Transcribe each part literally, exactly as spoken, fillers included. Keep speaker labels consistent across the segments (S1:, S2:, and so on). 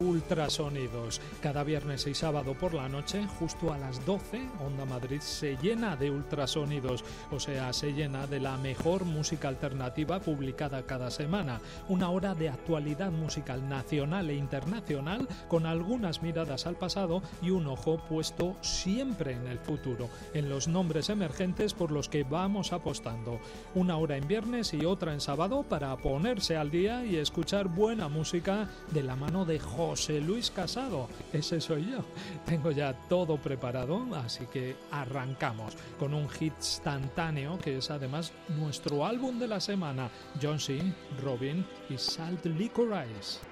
S1: Ultrasonidos. Cada viernes y sábado por la noche, justo a las doce, Onda Madrid se llena de ultrasonidos, o sea, se llena de la mejor música alternativa publicada cada semana. Una hora de actualidad musical nacional e internacional, con algunas miradas al pasado y un ojo puesto siempre en el futuro, en los nombres emergentes por los que vamos apostando. Una hora en viernes y otra en sábado para ponerse al día y escuchar buena música de la mano de José Luis Casado. Ese soy yo. Tengo ya todo preparado, así que arrancamos con un hit instantáneo que es además nuestro álbum de la semana: Jonesy, Robin y Salt Liquor Ice.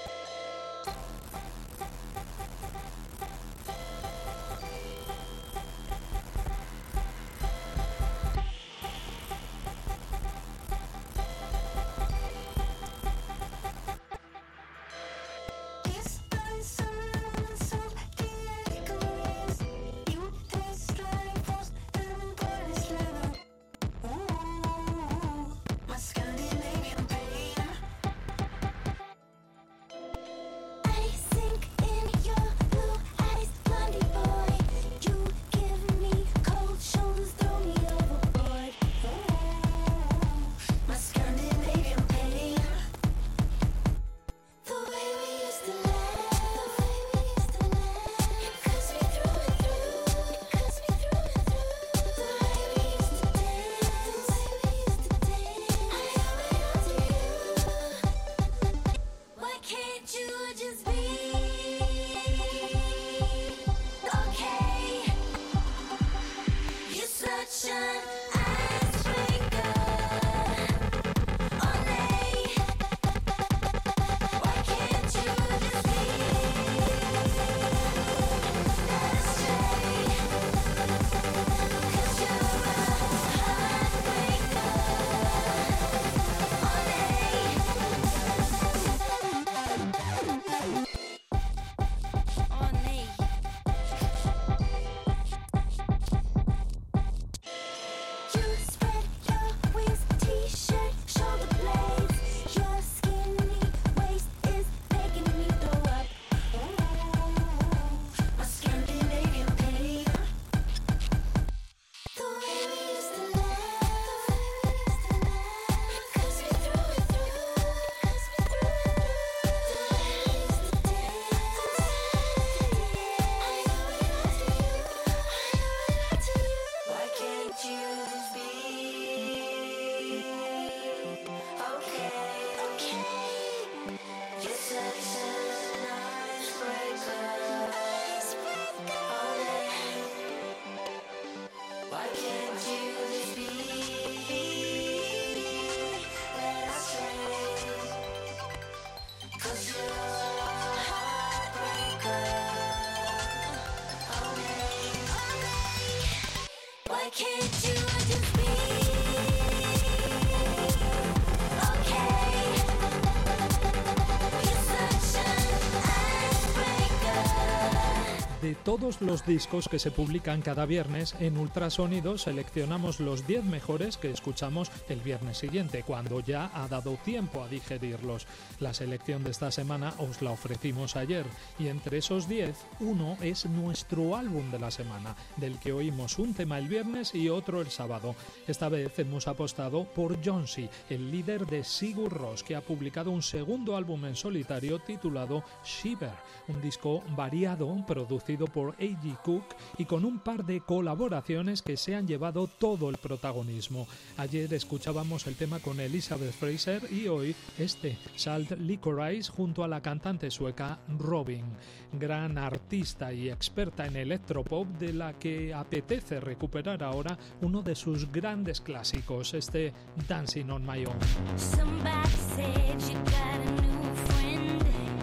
S1: De todos los discos que se publican cada viernes en Ultrasonidos, seleccionamos los diez mejores que escuchamos el viernes siguiente, cuando ya ha dado tiempo a digerirlos. La selección de esta semana os la ofrecimos ayer, y entre esos diez, uno es nuestro álbum de la semana, del que oímos un tema el viernes y otro el sábado. Esta vez hemos apostado por Jonesy, el líder de Sigur Rós, que ha publicado un segundo álbum en solitario titulado Shiver, un disco variado, producido por A G Cook y con un par de colaboraciones que se han llevado todo el protagonismo. Ayer escuchábamos el tema con Elizabeth Fraser y hoy este, Salt Liquor Ice, junto a la cantante sueca Robin, gran artista y experta en electropop, de la que apetece recuperar ahora uno de sus grandes clásicos, este Dancing on My Own. Somebody said you got a new friend.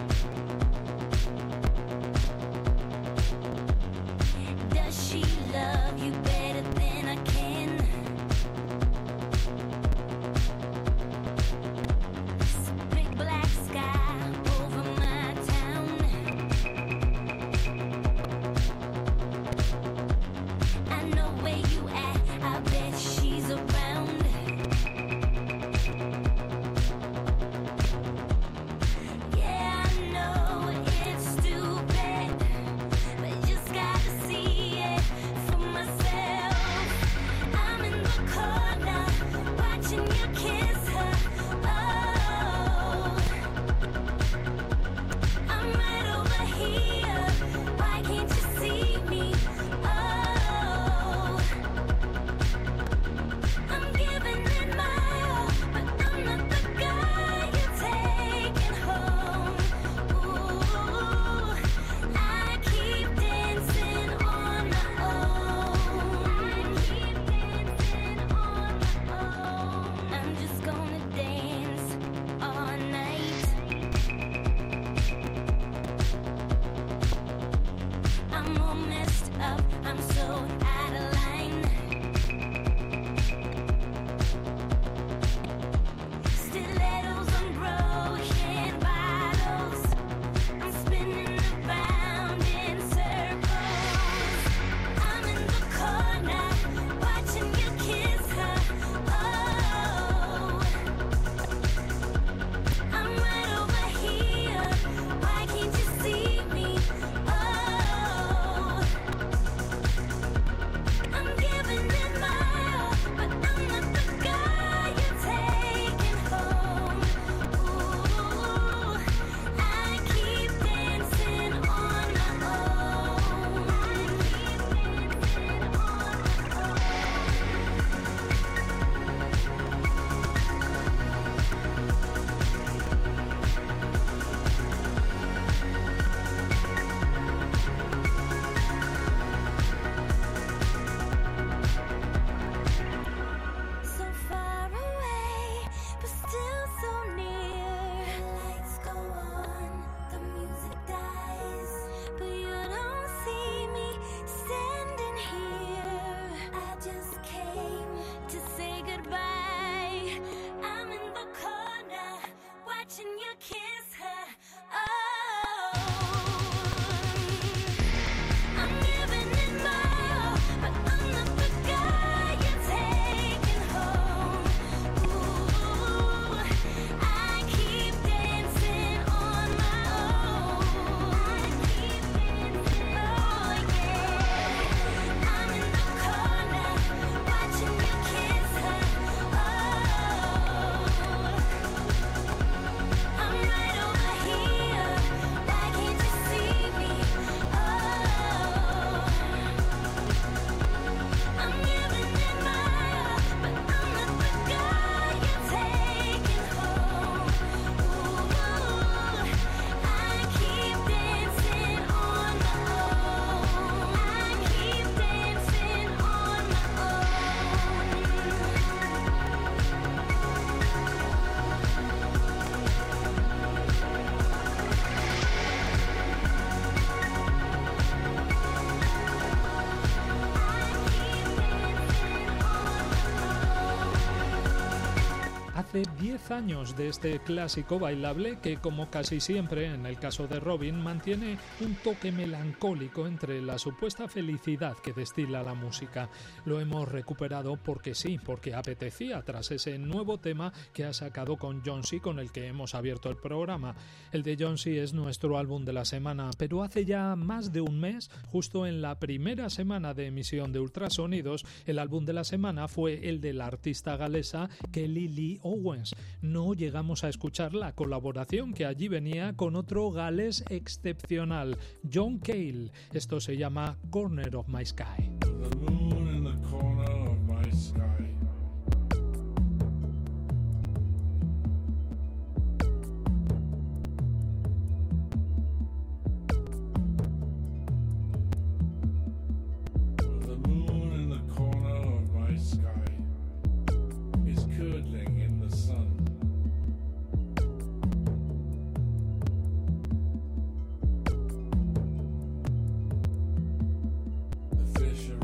S1: Does she love you better than I can? It's a big black sky over my town. I know where you at, I bet she's around. Yeah.
S2: up, I'm so out of line. Stilettos on broken bottles, I'm spinning around in circles. I'm in the corner, watching you kiss her. Oh, I'm right over here, why can't you see me? Oh, I'm giving it my all, but I'm not the guy you're taking home. Ooh, I keep dancing on my own. I keep dancing on my own. So far away, but still so near. The lights go on, the music dies, but you don't see me standing here. I just came to say goodbye. I'm in the corner, watching you kiss her. Oh, I'm giving it my all, but I'm not the guy you're taking home. Ooh, I keep dancing on my own. I keep dancing, oh yeah. I'm in the corner, watching you kiss her. Oh, I'm right over here, why can't you see me? Oh, I'm giving it my all, but I'm not the guy you're taking home. Ooh, I keep dancing on my own. I keep dancing on my
S1: Hace diez años de este clásico bailable que, como casi siempre en el caso de Robin, mantiene un toque melancólico entre la supuesta felicidad que destila la música. Lo hemos recuperado porque sí, porque apetecía tras ese nuevo tema que ha sacado con Jonesy, con el que hemos abierto el programa. El de Jonesy es nuestro álbum de la semana, pero hace ya más de un mes, justo en la primera semana de emisión de Ultrasonidos, el álbum de la semana fue el de la artista galesa Kelly Lee Owens. No llegamos a escuchar la colaboración que allí venía con otro galés excepcional, John Cale. Esto se llama Corner of My Sky.
S3: The moon in the corner of my sky. The moon in the corner of my sky is curdling in the sun. The fish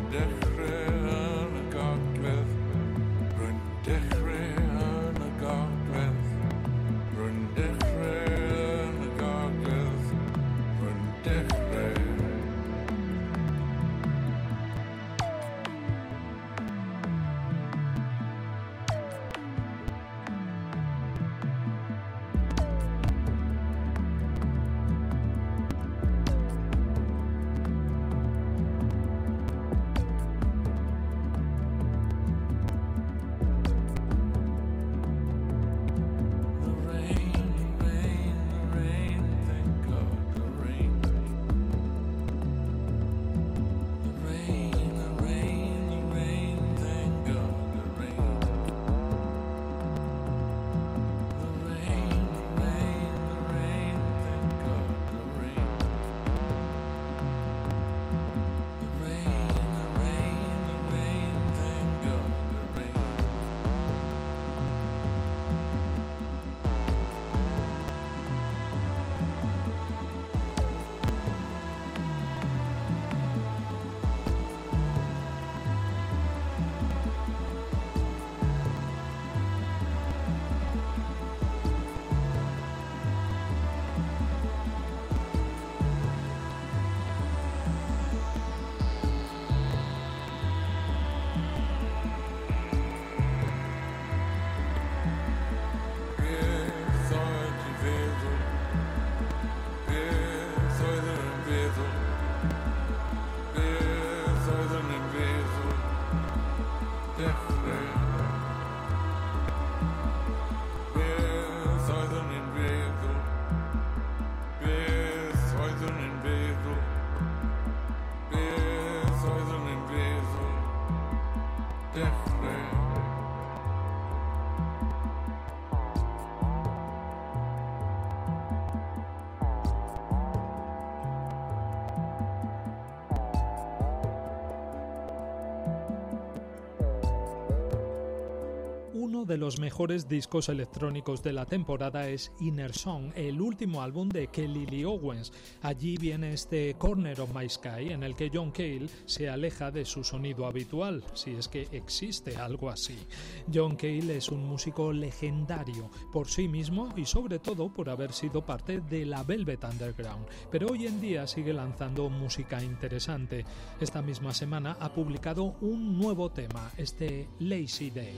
S1: Uno de los mejores discos electrónicos de la temporada es Inner Song, el último álbum de Kelly Lee Owens. Allí viene este Corner of My Sky en el que John Cale se aleja de su sonido habitual, si es que existe algo así. John Cale es un músico legendario por sí mismo y sobre todo por haber sido parte de la Velvet Underground, pero hoy en día sigue lanzando música interesante. Esta misma semana ha publicado un nuevo tema, este Lazy Day.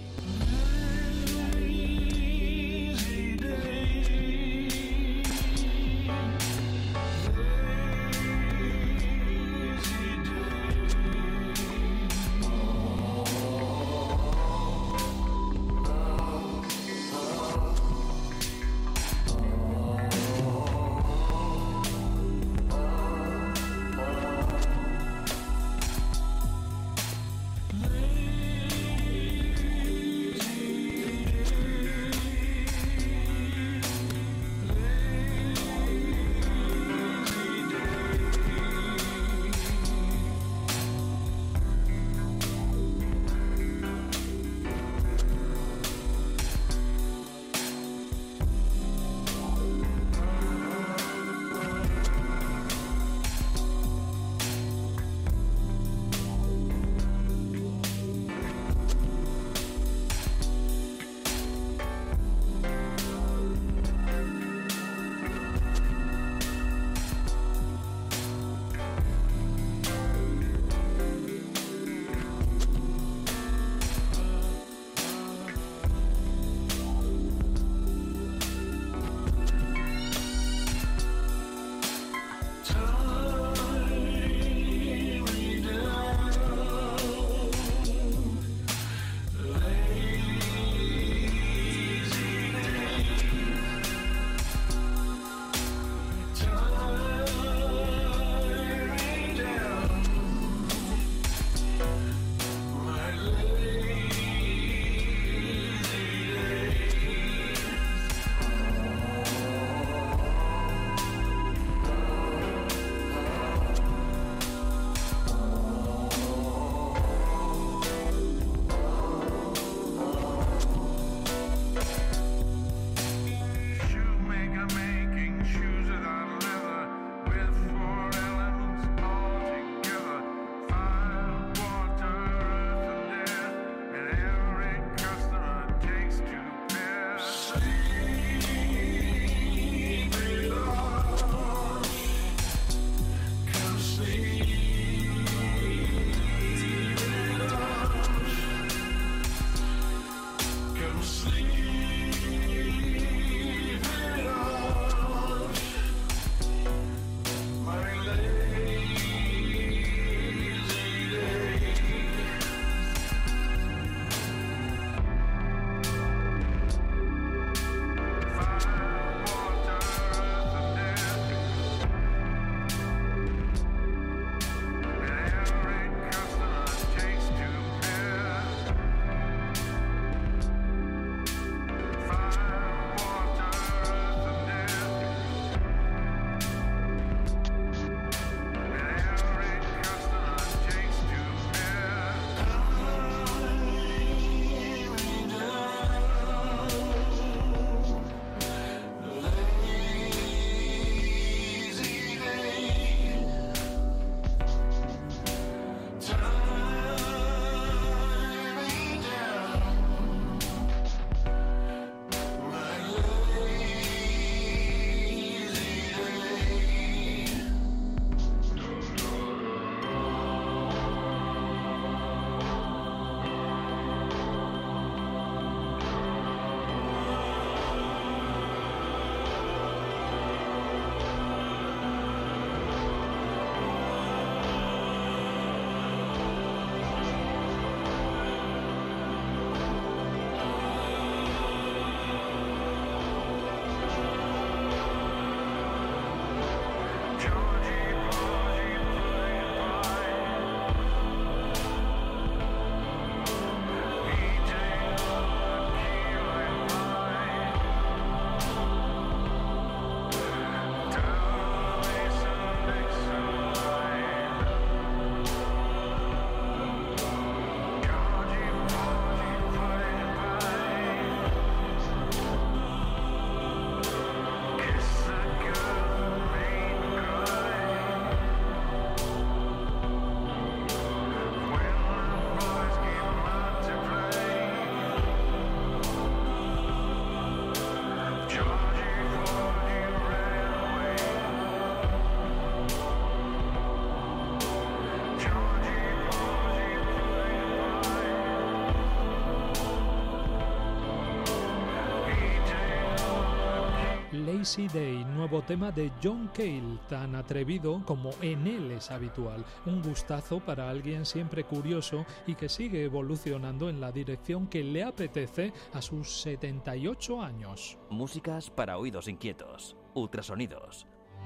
S1: Lazy Day, nuevo tema de John Cale, tan atrevido como en él es habitual. Un gustazo para alguien siempre curioso y que sigue evolucionando en la dirección que le apetece a sus setenta y ocho años.
S4: Músicas para oídos inquietos. Ultrasonidos.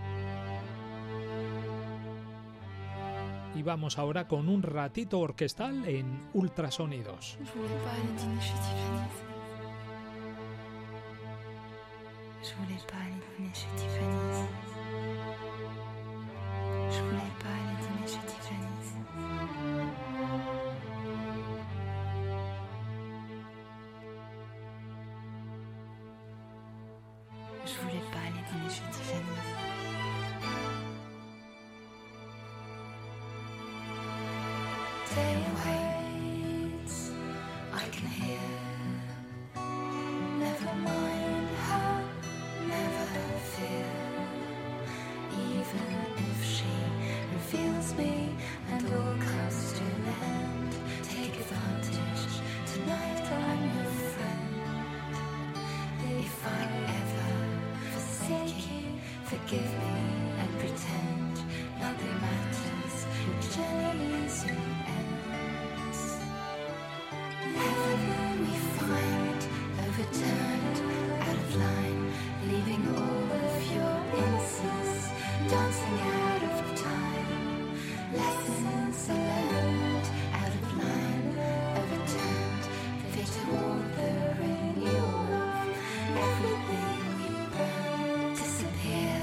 S1: Y vamos ahora con un ratito orquestal en Ultrasonidos.
S5: Je voulais pas aller dîner chez Tiffany's. Je voulais pas aller dîner chez Tiffany's. Je voulais pas aller dîner chez Tiffany's. Je voulais pas aller dîner chez Tiffany's. Day waits, I can hear. Never mind her, never fear. Even if she reveals me and all comes to an end, take advantage. Tonight I'm your friend. If I ever forsake you, forgive me and pretend nothing matters. Your journey soon ends. Heaven we find overturned, out of line, leaving all of your innocence dancing out of time. Lessons are learned, out of line, overturned, fate of all the renewal of everything we burn. Disappear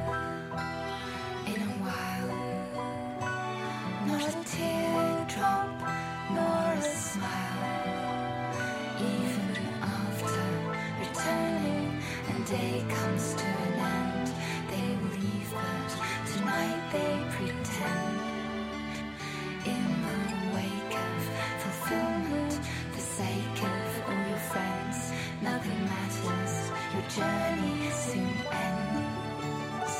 S5: in a while, not a teardrop nor a smile. Even after returning and day comes to an end, they leave, but tonight they pretend. In the wake of fulfillment, for sake of all your friends, nothing matters, your journey soon ends.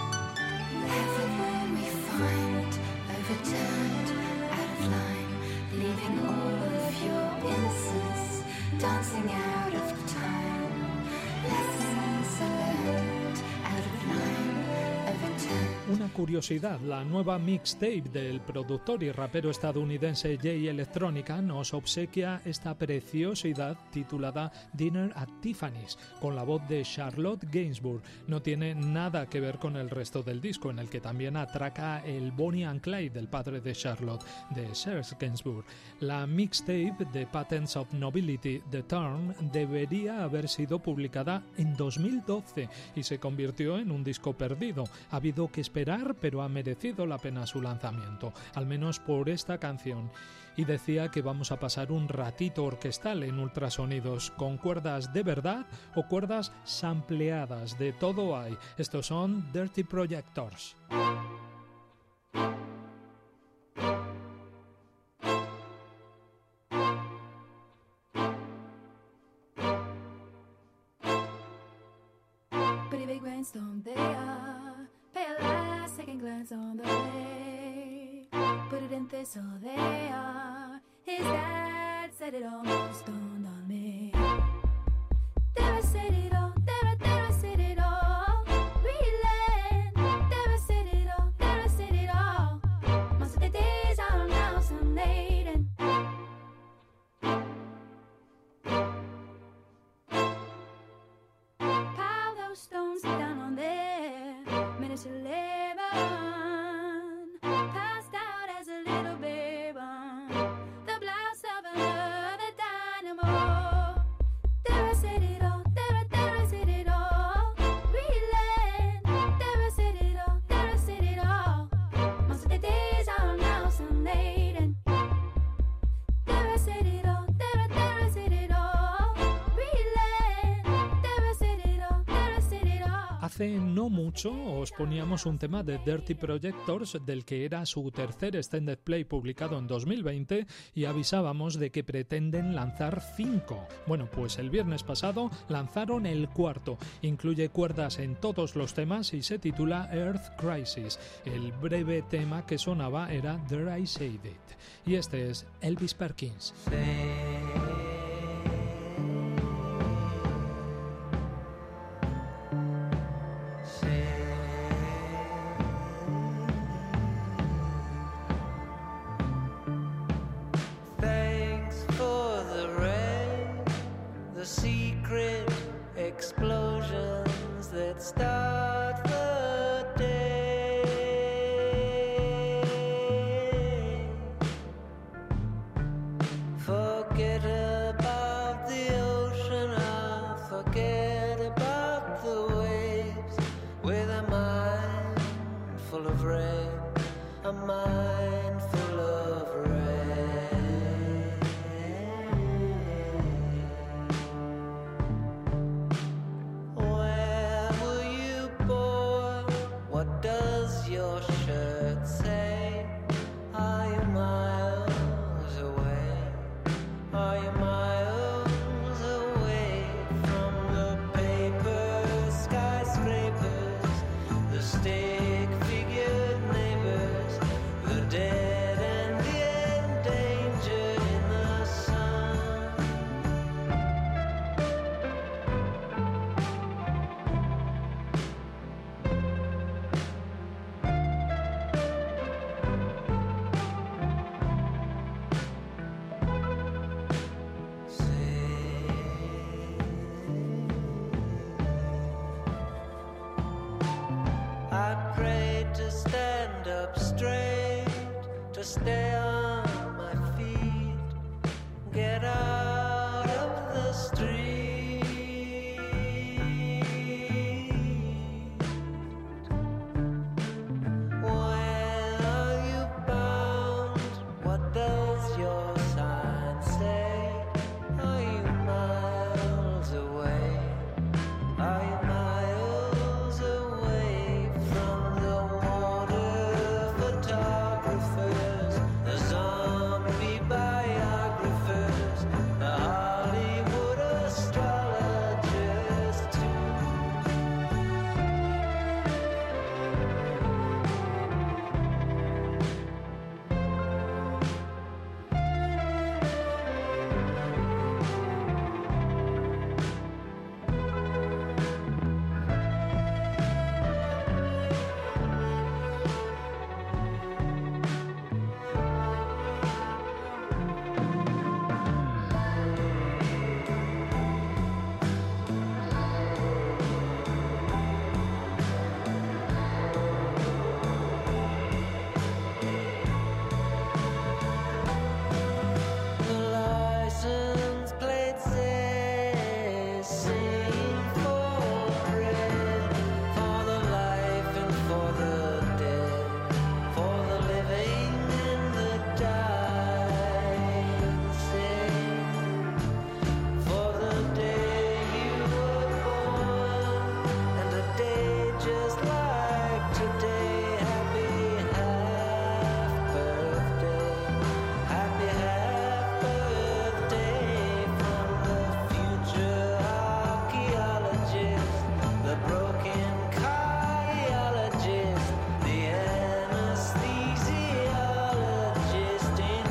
S5: Heaven we find overturned, out of line, leaving all of your innocence dancing out of time. Lessons are learned, out of line, overturned.
S1: Una curiosidad, la nueva mixtape del productor y rapero estadounidense Jay Electronica nos obsequia esta preciosidad titulada Dinner at Tiffany's, con la voz de Charlotte Gainsbourg. No tiene nada que ver con el resto del disco, en el que también atraca el Bonnie and Clyde del padre de Charlotte, de Serge Gainsbourg. La mixtape de Patents of Nobility, The Turn, debería haber sido publicada en dos mil doce y se convirtió en un disco perdido. Ha habido que esperar, pero ha merecido la pena su lanzamiento, al menos por esta canción. Y decía que vamos a pasar un ratito orquestal en Ultrasonidos, con cuerdas de verdad o cuerdas sampleadas, de todo hay. Estos son Dirty Projectors.
S5: Pretty big rainstorm they are. Pay a last second glance on the way. Put it in thistle they are. His dad said it almost dawned on me. Devastate-it-all, deva- devastate-it-all. Reland, devastate-it-all, devastate-it-all. Most of the days are now some laden. Pile those stones down on there. Minutes to live on. Passed out as a little babe on the blast of another dynamo. Devastate-it-all, deva- devastate-it-all. Reland, devastate-it-all, devastate-it-all. Most of the days are now some laden. Devastate-it-all, deva- devastate-it-all. Reland, devastate-it-all, devastate-it-all.
S1: Hace no mucho os poníamos un tema de Dirty Projectors, del que era su tercer extended play publicado en dos mil veinte, y avisábamos de que pretenden lanzar cinco. Bueno, pues el viernes pasado lanzaron el cuarto. Incluye cuerdas en todos los temas y se titula Earth Crisis. El breve tema que sonaba era There I Said It. Y este es Elvis Perkins.
S6: Say full of rain, a mind full of rain. Where were you born? What does your shirt say? Are you miles away? Are you miles away from the paper skyscrapers, the stick-figured neighbors, the dead and the endangered in the sun? I prayed to stand up straight, to stay on my feet, get out of the street. Where are you bound? What does your sign say? Are you miles away? Are you miles away from the water photographers, the zombie biographers, the Hollywood astrologers too? The license plate says sing for bread, for the life and for the dead, for the living and the dying. Sing for the day you were born, and a day just like today. Happy half birthday, happy half birthday from the future archaeologist, the broken cardiologist, the anesthesiologist in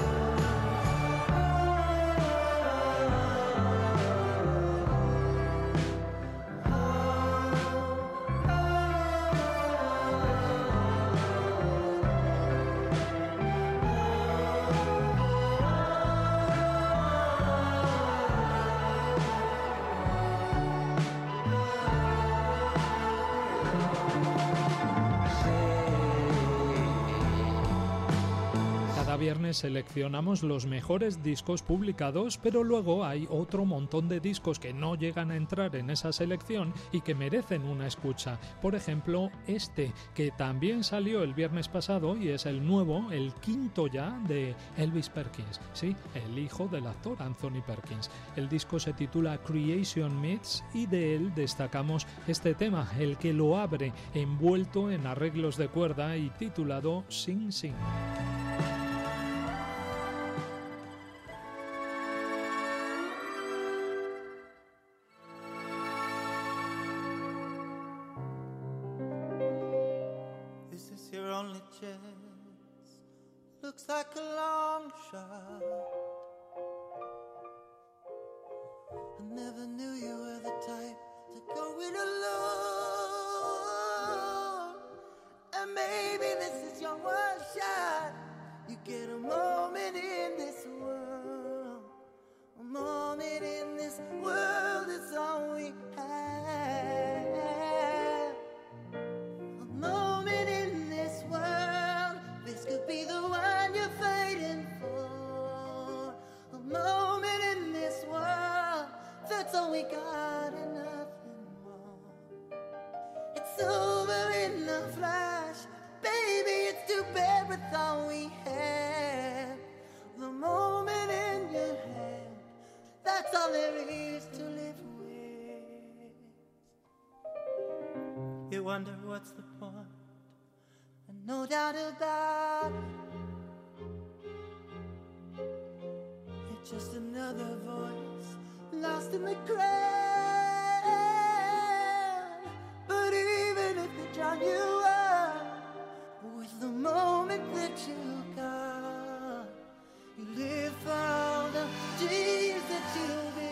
S1: Cada viernes seleccionamos los mejores discos publicados, pero luego hay otro montón de discos que no llegan a entrar en esa selección y que merecen una escucha. Por ejemplo, este, que también salió el viernes pasado y es el nuevo, el quinto ya, de Elvis Perkins. Sí, el hijo del actor Anthony Perkins. El disco se titula Creation Myths y de él destacamos este tema, el que lo abre, envuelto en arreglos de cuerda y titulado Sing Sing.
S6: This is your only chance. Looks like a long shot. I never knew you were the type to go it alone. And maybe this is your one shot. You get a moment in this world. A moment in this world is all we have. A moment in this world. This could be the one you're fighting for. A moment in this world. That's all we got and nothing more. It's over in a flash. wonder what's the point. And no doubt about it, it's just another voice lost in the crowd. But even if they drown you out with the moment that you got, you live for all the dreams that you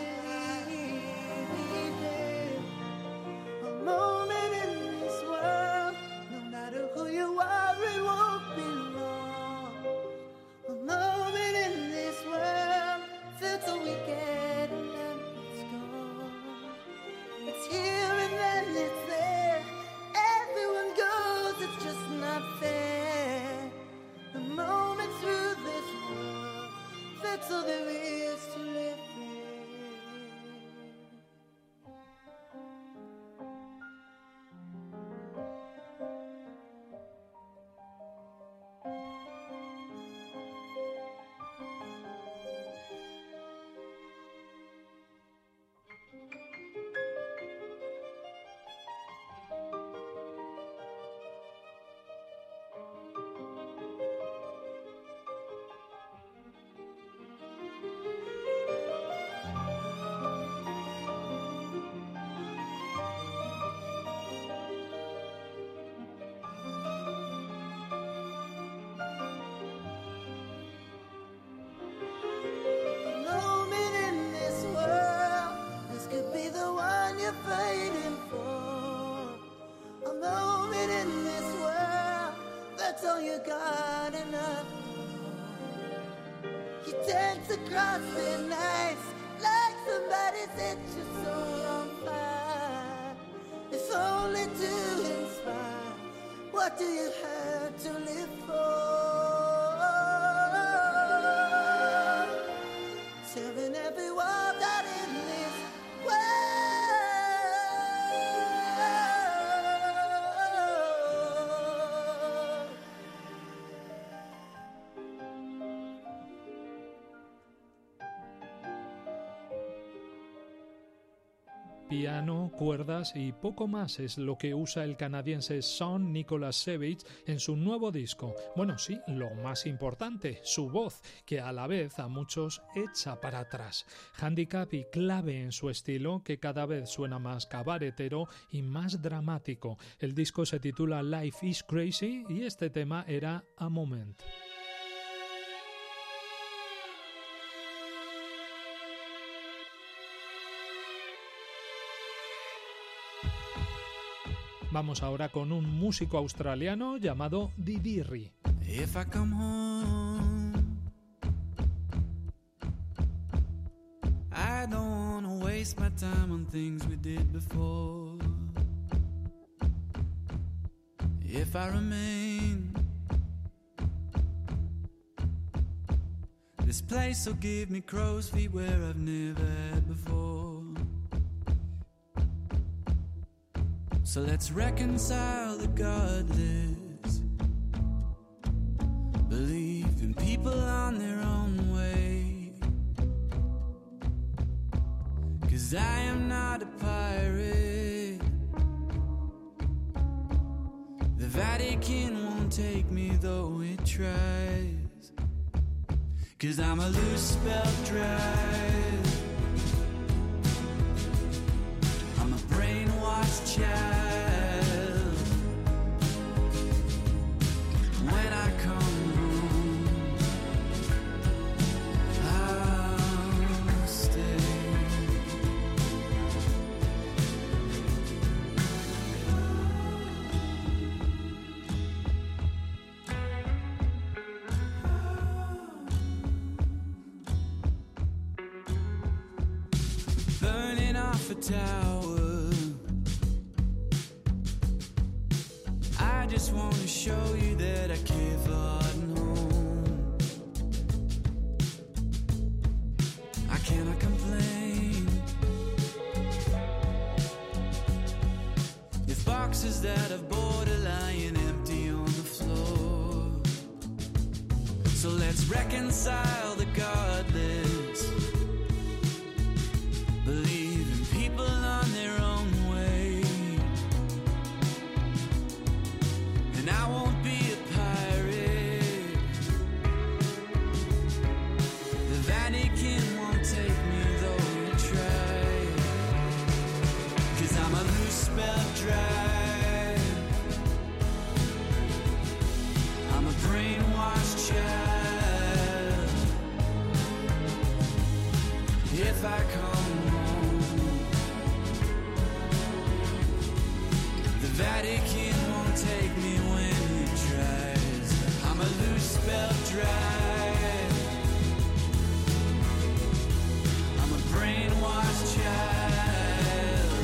S6: believe in. A moment in this world, no matter who you are, it won't be long. A moment in this world, that's all we get, and then it's gone. It's here and then it's there. Everyone goes, it's just not fair. The moment through this world, that's all there is to live in. Fighting for a moment in this world, that's all you got and nothing more. You dance across the nights like somebody set your soul on fire. If only to inspire, what do you have to live for? Tearing every wall that in this world.
S1: Piano, cuerdas y poco más es lo que usa el canadiense Sean Nicholas Savage en su nuevo disco. Bueno, sí, lo más importante, su voz, que a la vez a muchos echa para atrás. Handicap y clave en su estilo, que cada vez suena más cabaretero y más dramático. El disco se titula Life is Crazy y este tema era A Moment. Vamos ahora con un músico australiano llamado Didiri.
S7: If I come home, I don't wanna waste my time on things we did before. If I remain, this place will give me crow's feet where I've never had before. So let's reconcile the godless, believe in people on their own way. 'Cause I am not a pirate, the Vatican won't take me though it tries. 'Cause I'm a loose spelled drive, I'm a brainwashed child. When I come home, I'll stay. Burning off a tower, I just want to show you that I care for heart and home. I cannot complain if boxes that I've bought are lying empty on the floor. So let's reconcile the godless, believe in people on their own way. I come home. The Vatican won't take me when it tries. I'm a loose belt drive. I'm a brainwashed child.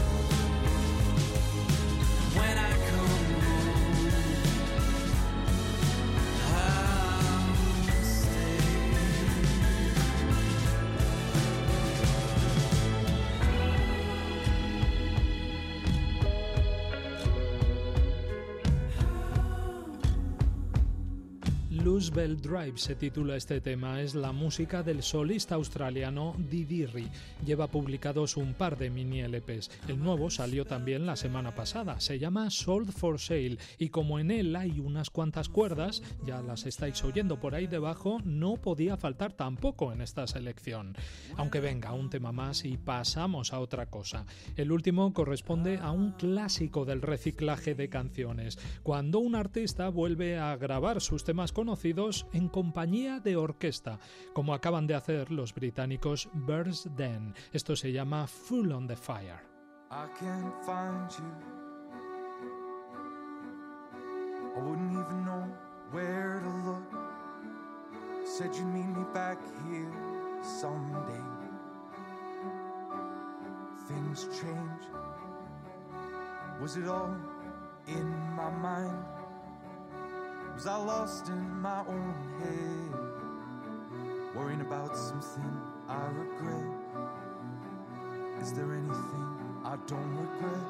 S7: When I come home, I'll stay.
S1: Loosebelt Drive se titula este tema, es la música del solista australiano Didirri. Lleva publicados un par de mini L Ps. El nuevo salió también la semana pasada, se llama Sold for Sale y como en él hay unas cuantas cuerdas, ya las estáis oyendo por ahí debajo, no podía faltar tampoco en esta selección. Aunque venga, un tema más y pasamos a otra cosa. El último corresponde a un clásico del reciclaje de canciones, cuando un artista vuelve a grabar sus temas conocidos en compañía de orquesta, como acaban de hacer los británicos Birds Den. Esto se llama Full on the Fire.
S8: I can't find you. I wouldn't even know where to look. Said you'd meet me back here someday. Things change. Was it all in my mind? Was I lost in my own head, worrying about something I regret? Is there anything I don't regret?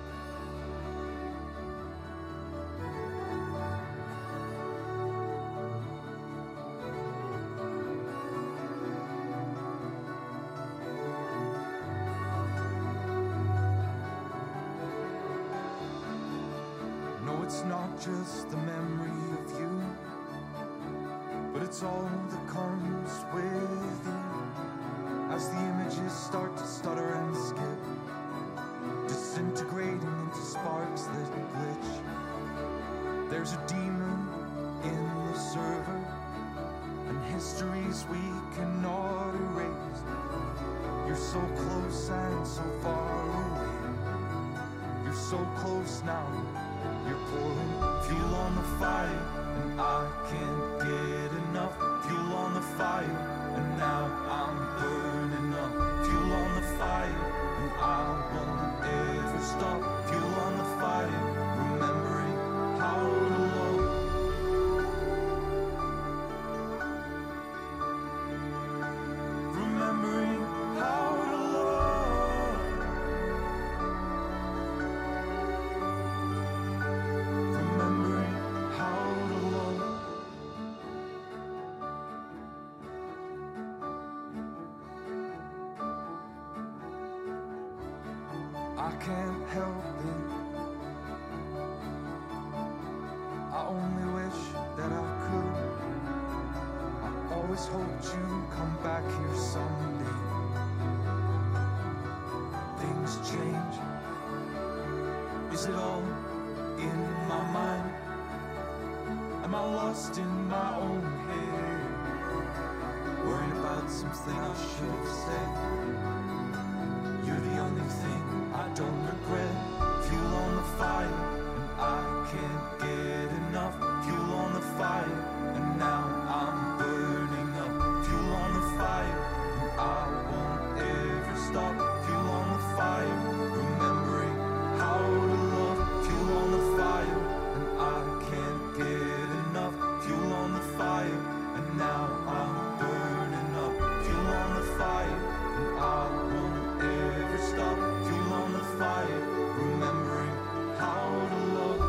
S8: No, it's not just the memory of you, but it's all that comes with you. As the images start to stutter and skip, disintegrating into sparks that glitch. There's a demon in the server, and histories we cannot erase. You're so close and so far away. You're so close now. You're pouring fuel on the fire, and I can't get enough. Fuel on the fire, and now I'm burning up. Fuel on the fire, and I won't ever stop. Fuel on the fire, remembering how to love. Remembering how to love. Remembering how to love. I can't help it. I only wish that I could. I always hoped you'd come back here someday. Things change. Is it all in my mind? Am I lost in my own head, worrying about something I should have said? You're the only thing I don't regret. Fuel on the fire, and I can't get enough. Fuel on the fire, and now I'm burning up. Fuel on the fire, and I won't ever stop. Fuel on the fire, remembering how to love. Fuel on the fire, and I can't get enough. Fuel on the fire, and now I'm burning up. Fuel on the fire, and I won't ever stop. Fuel on the fire, remembering how to love.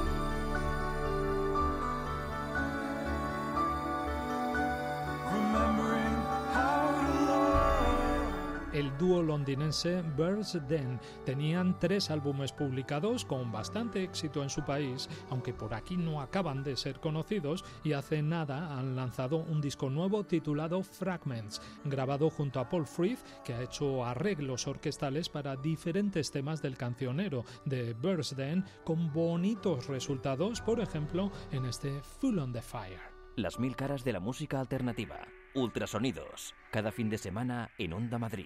S8: Remembering how to love.
S1: El dúo londinense Birds Den tenían tres álbumes publicados con bastante éxito en su país, aunque por aquí no acaban de ser conocidos, y hace nada han lanzado un disco nuevo titulado Fragments, grabado junto a Paul Frith, que ha hecho arreglos orquestales para diferentes temas del cancionero de Birds Den, con bonitos resultados, por ejemplo, en este Full on the Fire.
S4: Las mil caras de la música alternativa. Ultrasonidos, cada fin de semana en Onda Madrid.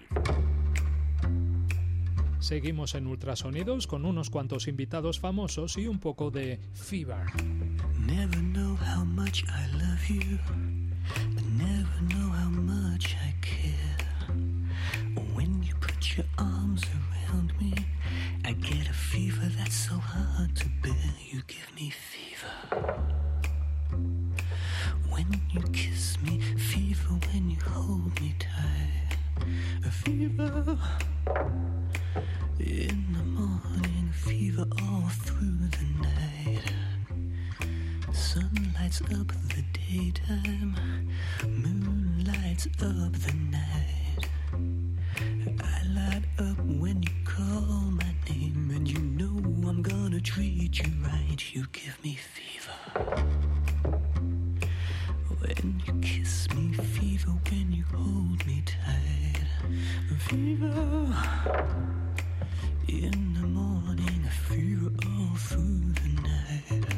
S1: Seguimos en Ultrasonidos con unos cuantos invitados famosos y un poco de Fever.
S9: Never know how much I love you, but never know how much I care. When you put your arms around me, I get a fever that's so hard to bear. You give me fever. When you kiss me, fever when you hold me tight. A fever in the morning, fever all through the night. Sun lights up the daytime, moon lights up the night. I light up when you call my name, and you know I'm gonna treat you right. You give me fever. When you kiss me, fever when you hold me tight. Fever in the morning, a fever all through the night.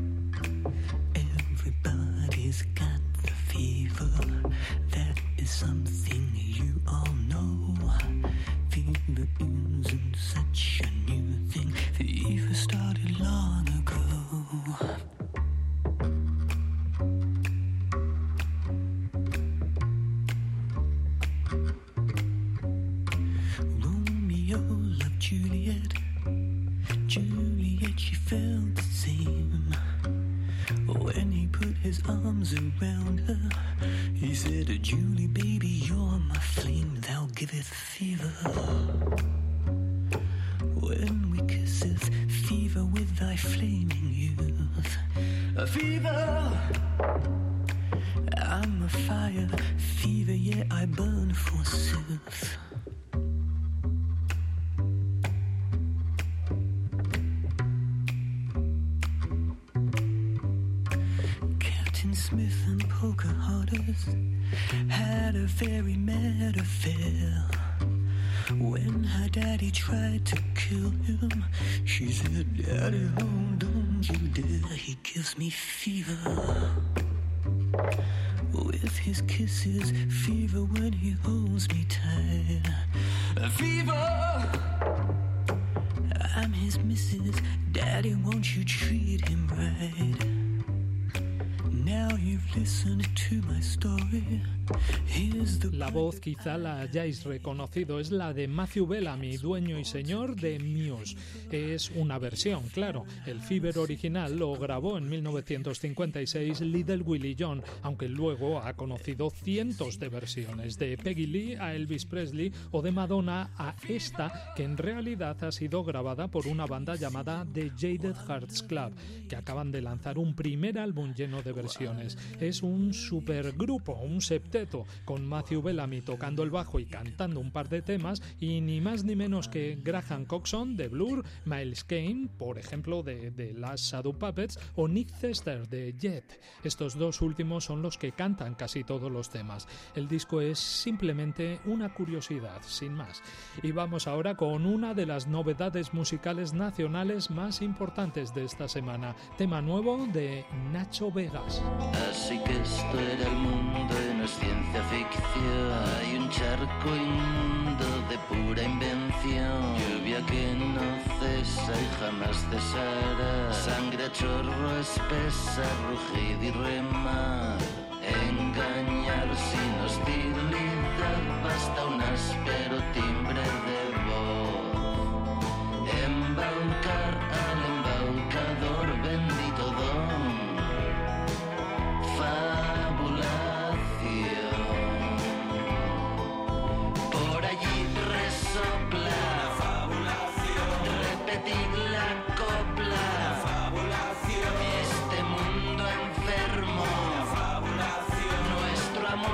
S9: Everybody's got the fever. That is something you all know. Fever isn't such a new thing. Fever started long ago. Juliet, Juliet, she felt the same. When he put his arms around her, he said, Julie, baby, you're my flame, thou giveth fever. When we kisseth, fever with thy flaming youth. A fever, I'm a fire, fever, yeah, I burn forsooth. Smith and Pocahontas had a very mad affair. When her daddy tried to kill him, she said, Daddy, oh, don't you dare, he gives me fever. With his kisses, fever when he holds me tight. Fever! I'm his missus, Daddy, won't you treat him right?
S1: La voz quizá la hayáis reconocido, es la de Matthew Bellamy, dueño y señor de Muse. Es una versión, claro. El Fever original lo grabó en mil novecientos cincuenta y seis Little Willie John, aunque luego ha conocido cientos de versiones, de Peggy Lee a Elvis Presley o de Madonna a esta, que en realidad ha sido grabada por una banda llamada The Jaded Hearts Club, que acaban de lanzar un primer álbum lleno de versiones. Es un supergrupo, un septeto, con Matthew Bellamy tocando el bajo y cantando un par de temas, y ni más ni menos que Graham Coxon de Blur, Miles Kane, por ejemplo, de, de Last Shadow Puppets, o Nick Chester de Jet. Estos dos últimos son los que cantan casi todos los temas. El disco es simplemente una curiosidad, sin más. Y vamos ahora con una de las novedades musicales nacionales más importantes de esta semana. Tema nuevo de Nacho Vegas.
S10: Así que esto era el mundo y no es ciencia ficción. Hay un charco inmundo de pura invención. Lluvia que no cesa y jamás cesará. Sangre a chorro espesa, rugido y remar. Engañar sin hostilidad, basta un áspero timbre de voz. Embaucar al embaucador, bendito don. Fabulación. Por allí resopla la fabulación. Repetid la copla, la fabulación. Este mundo enfermo, la fabulación. Nuestro amor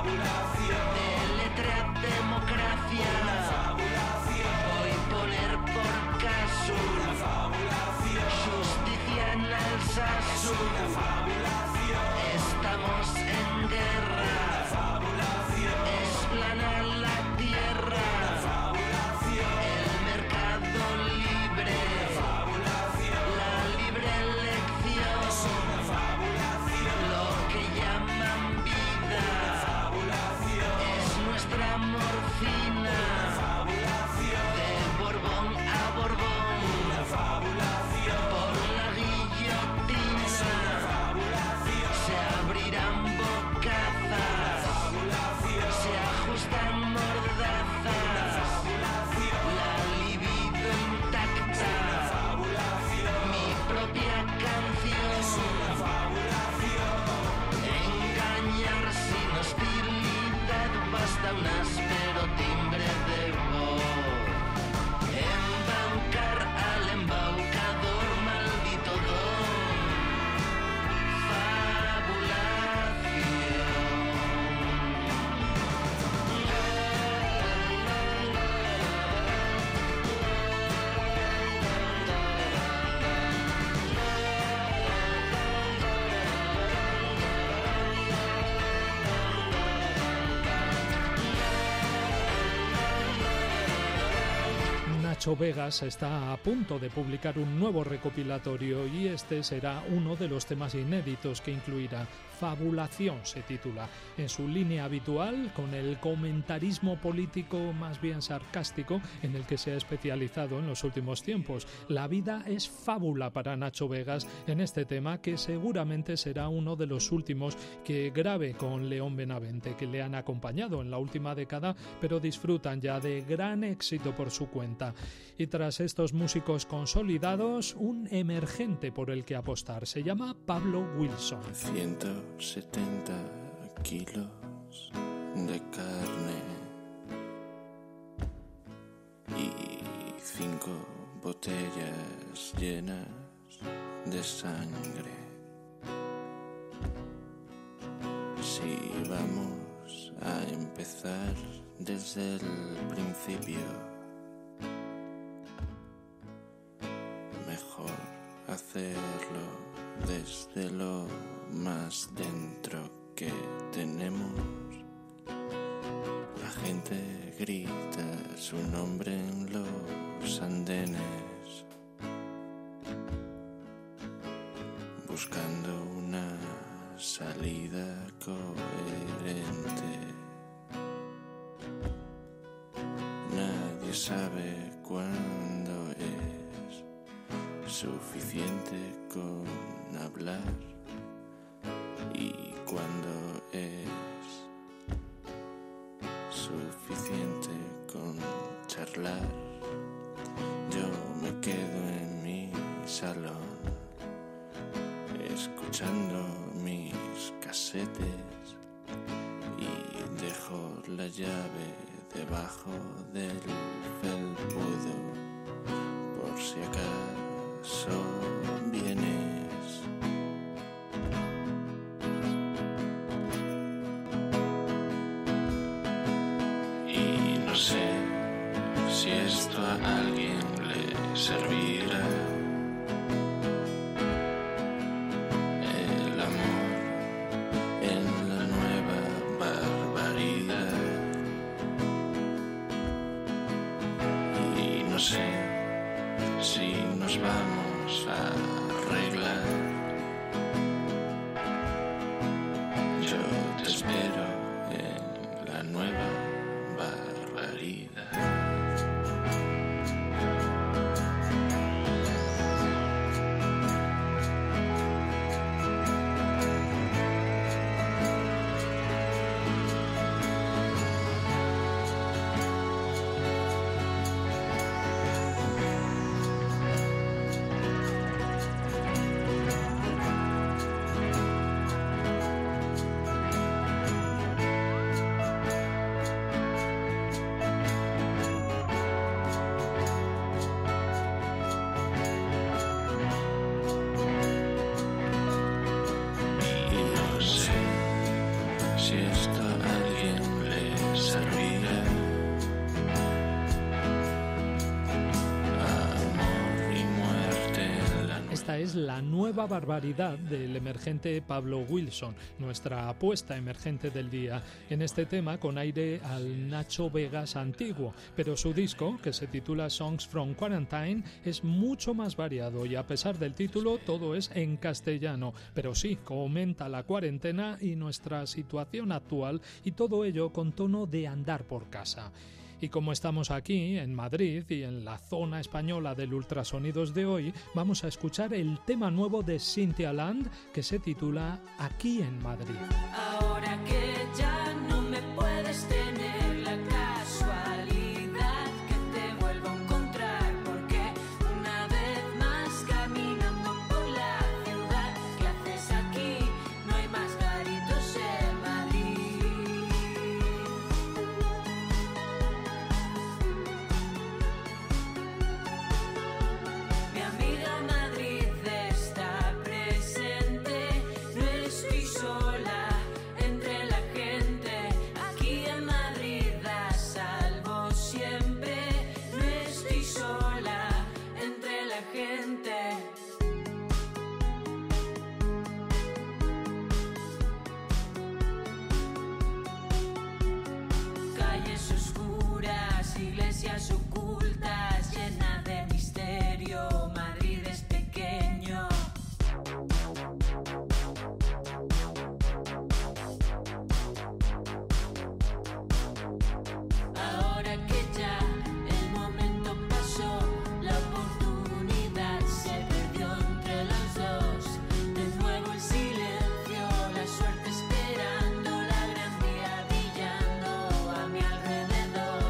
S10: fabulación. Deletrea democracia. Una fabulación. Voy poner por caso. Una fabulación. Justicia en Alsace. Una fabulación. Estamos en guerra. Una fabulación. Es plana la tierra. Una fabulación. El mercado libre. Una fabulación. La libre elección. Es una fabulación. Lo que llaman vida. Una fabulación. Es nuestra morfina. Una fabulación. De Borbón a Borbón. Una fabulación. Por la guillotina. Es una fabulación. Se abrirán bocazas. Una fabulación. Se ajustan mordazas. Una fabulación. La libido intacta. Una fabulación. Mi propia canción. Es una fabulación. Engañar sin hostilidad basta un áspero timbre de voz. Embaucar al embaucador, maldito don.
S1: Nacho Vegas está a punto de publicar un nuevo recopilatorio y este será uno de los temas inéditos que incluirá. Fabulación se titula. En su línea habitual, con el comentarismo político más bien sarcástico en el que se ha especializado en los últimos tiempos. La vida es fábula para Nacho Vegas en este tema, que seguramente será uno de los últimos que grabe con León Benavente, que le han acompañado en la última década, pero disfrutan ya de gran éxito por su cuenta. Y tras estos músicos consolidados, un emergente por el que apostar. Se llama Pablo Wilson.
S11: ciento setenta kilos de carne y cinco botellas llenas de sangre. Si vamos a empezar desde el principio, mejor hacerlo desde lo más dentro que tenemos. La gente grita su nombre en los andenes, buscando una salida coherente. Nadie sabe cuándo es suficiente con hablar y cuando es suficiente con charlar. Yo me quedo en mi salón escuchando mis casetes y dejo la llave debajo del felpudo por si acaso vienes. Y no sé si esto a alguien le servirá. El amor en la nueva barbaridad. Y no sé si nos vamos a arreglar. Yo te espero en la nueva barbaridad.
S1: es la nueva barbaridad del emergente Pablo Wilson, nuestra apuesta emergente del día, en este tema con aire al Nacho Vegas antiguo, pero su disco, que se titula Songs from Quarantine, es mucho más variado y a pesar del título todo es en castellano, pero sí, comenta la cuarentena y nuestra situación actual y todo ello con tono de andar por casa. Y como estamos aquí, en Madrid y en la zona española del Ultrasonidos de hoy, vamos a escuchar el tema nuevo de Cynthia Land que se titula Aquí en Madrid.
S12: Ahora que ya no me puedes tener, la casualidad que te vuelvo a encontrar, porque una vez más caminando por la ciudad, ¿qué haces aquí? No hay más garitos en Madrid. Mi amiga Madrid está presente, no estoy sola entre la gente. Aquí en Madrid a salvo siempre, no estoy sola entre la gente. Calles oscuras, iglesias ocultas, llenas de misterio, Madrid es pequeño. Ahora que ya el momento pasó, la oportunidad se perdió entre los dos. De nuevo el silencio, la suerte esperando, la gran día brillando a mi alrededor.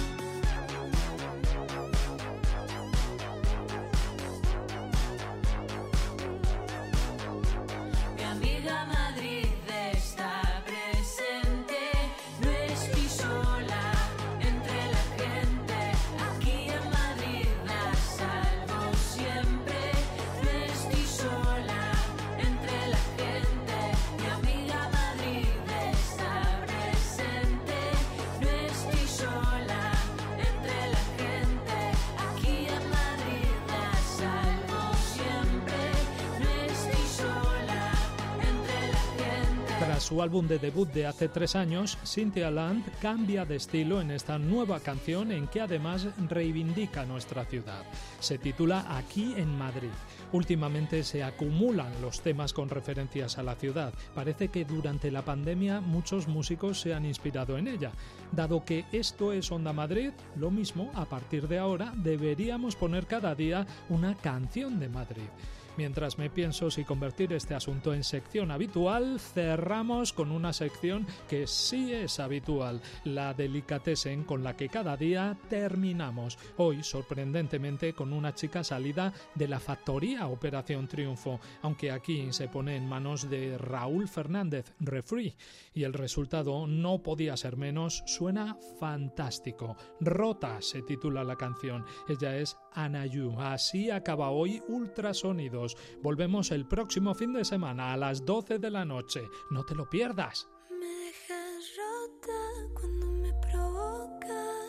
S12: Mi amiga Madrid está presente, no estoy sola entre la gente. Aquí en Madrid a salvo siempre, no estoy sola entre la gente. Mi amiga Madrid está presente, no estoy sola entre la gente. Aquí en Madrid a salvo siempre, no estoy sola entre la gente.
S1: Tras su álbum de debut de hace tres años, Cynthia Land cambia de estilo en esta nueva canción en que además reivindica nuestra ciudad. Se titula Aquí en Madrid. Últimamente se acumulan los temas con referencias a la ciudad. Parece que durante la pandemia muchos músicos se han inspirado en ella. Dado que esto es Onda Madrid, lo mismo, a partir de ahora deberíamos poner cada día una canción de Madrid. Mientras me pienso si convertir este asunto en sección habitual, cerramos con una sección que sí es habitual, la delicatessen con la que cada día terminamos. Hoy, sorprendentemente, con una chica salida de la factoría Operación Triunfo, aunque aquí se pone en manos de Raúl Fernández, Refree, y el resultado no podía ser menos, suena fantástico. Rota se titula la canción, ella es Anayu. Así acaba hoy Ultrasonidos. Volvemos el próximo fin de semana a las doce de la noche. No te lo pierdas.
S2: Me dejas rota cuando me provocas.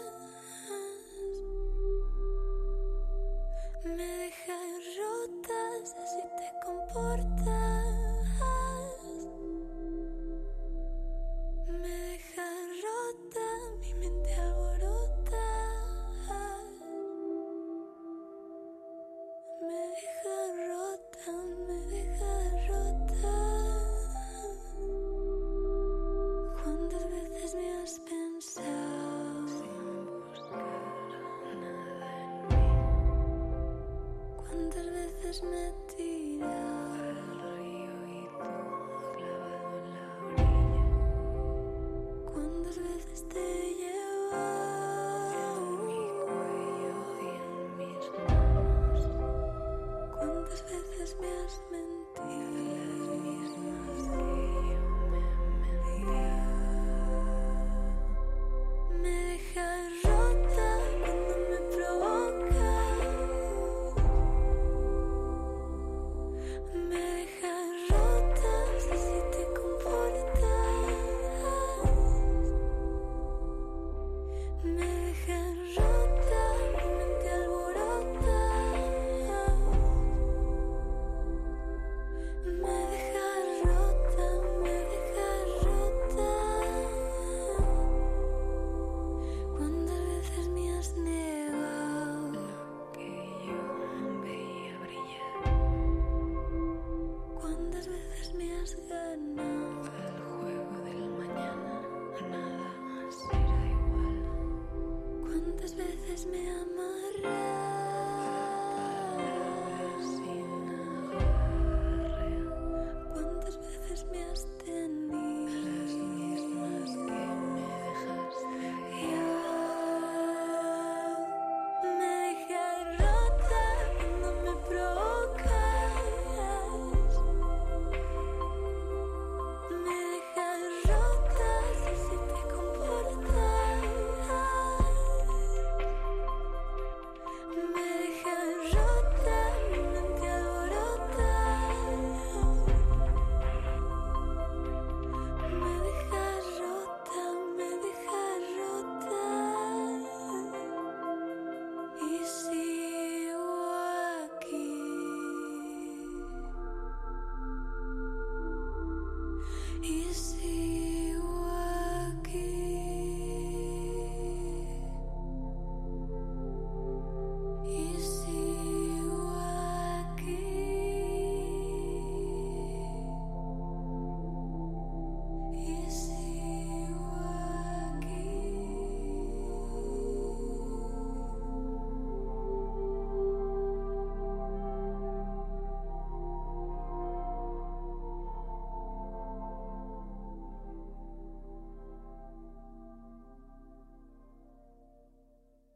S2: Me dejas rota si así te comportas. Me dejas rota, mi mente alborota. Me dejas rota, me dejas rota. me